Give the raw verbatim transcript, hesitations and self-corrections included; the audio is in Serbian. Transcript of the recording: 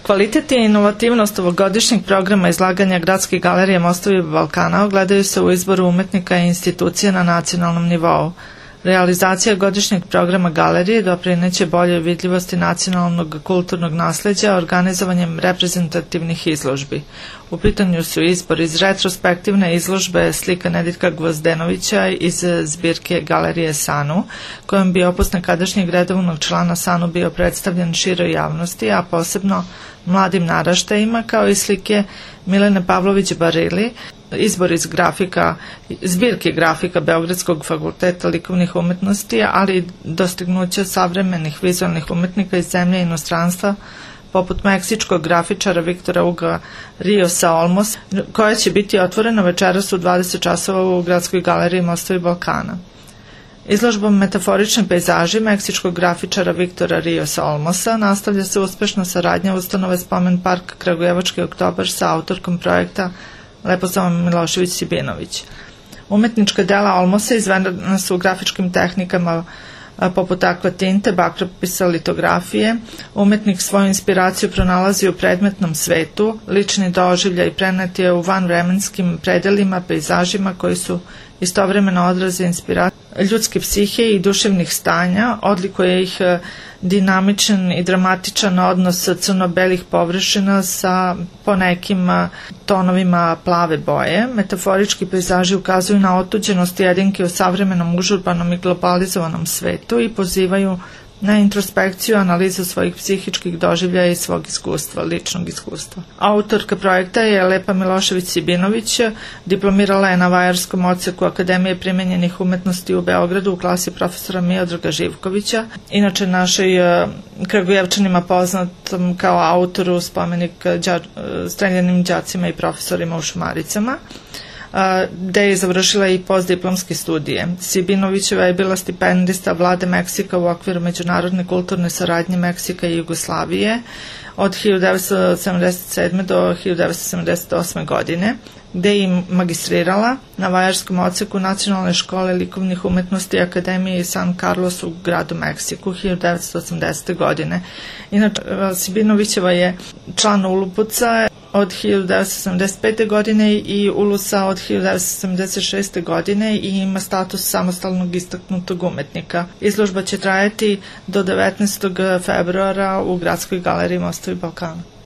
Kvalitet i inovativnost ovogodišnjeg programa izlaganja Gradske galerije Mostovi Balkana ogledaju se u izboru umetnika i institucija na nacionalnom nivou. Realizacija godišnjeg programa galerije doprineće boljoj vidljivosti nacionalnog kulturnog nasleđa organizovanjem reprezentativnih izložbi. U pitanju su izbor iz retrospektivne izložbe slika Nediljka Gvozdenovića iz zbirke Galerije Sanu, kojom bi opus nekadašnjeg redovnog člana Sanu bio predstavljen široj javnosti, a posebno mladim naraštajima, kao i slike Milene Pavlović-Barili, izbor iz grafika, zbirke grafika Beogradskog fakulteta likovnih umetnosti, ali i dostignuća savremenih vizualnih umetnika iz zemlje i inostranstva, poput meksičkog grafičara Viktora Uga Riosa Olmos, koja će biti otvorena večeras u dvadeset časova u Gradskoj galeriji Mostovi Balkana. Izložbom Metaforični pejzaži meksičkog grafičara Viktora Riosa Olmosa nastavlja se uspešna saradnja ustanove Spomen park Kragujevački oktobar sa autorkom projekta Leposlava Milošević-Sibinović. Umetnička dela Olmosa izvedena su u grafičkim tehnikama poput akvatinte, bakropisa, litografije. Umetnik svoju inspiraciju pronalazi u predmetnom svetu, lični doživljaj prenet je u vanvremenskim predelima, pejzažima koji su istovremeno odraze inspiracije ljudske psihe i duševnih stanja, odlikuje ih dinamičan i dramatičan odnos crno-belih površina sa ponekim tonovima plave boje. Metaforički pejzaži ukazuju na otuđenost jedinke u savremenom užurbanom i globalizovanom svetu i pozivaju na introspekciju, analizu svojih psihičkih doživljaja i svog iskustva, ličnog iskustva. Autorka projekta je Lepa Milošević-Sibinović, diplomirala je na Vajarskom odseku Akademije primenjenih umetnosti u Beogradu u klasi profesora Miodraga Živkovića, inače našoj Kragujevčanima poznatom kao autoru spomenik streljanim đacima i profesorima u Šumaricama, gde je završila i postdiplomske studije. Sibinovićeva je bila stipendista Vlade Meksika u okviru međunarodne kulturne saradnje Meksika i Jugoslavije od hiljadu devetsto sedamdeset sedme do hiljadu devetsto sedamdeset osme godine, gde je magistrirala na Vajarskom odseku Nacionalne škole likovnih umetnosti Akademije San Carlos u gradu Meksiku hiljadu devetsto osamdesete godine. Inače, Sibinovićeva je član Ulupuca od hiljadu devetsto sedamdeset pete godine i Ulusa od hiljadu devetsto sedamdeset šeste godine i ima status samostalnog istaknutog umetnika. Izložba će trajati do devetnaestog februara u Gradskoj galeriji Mostovi Balkana.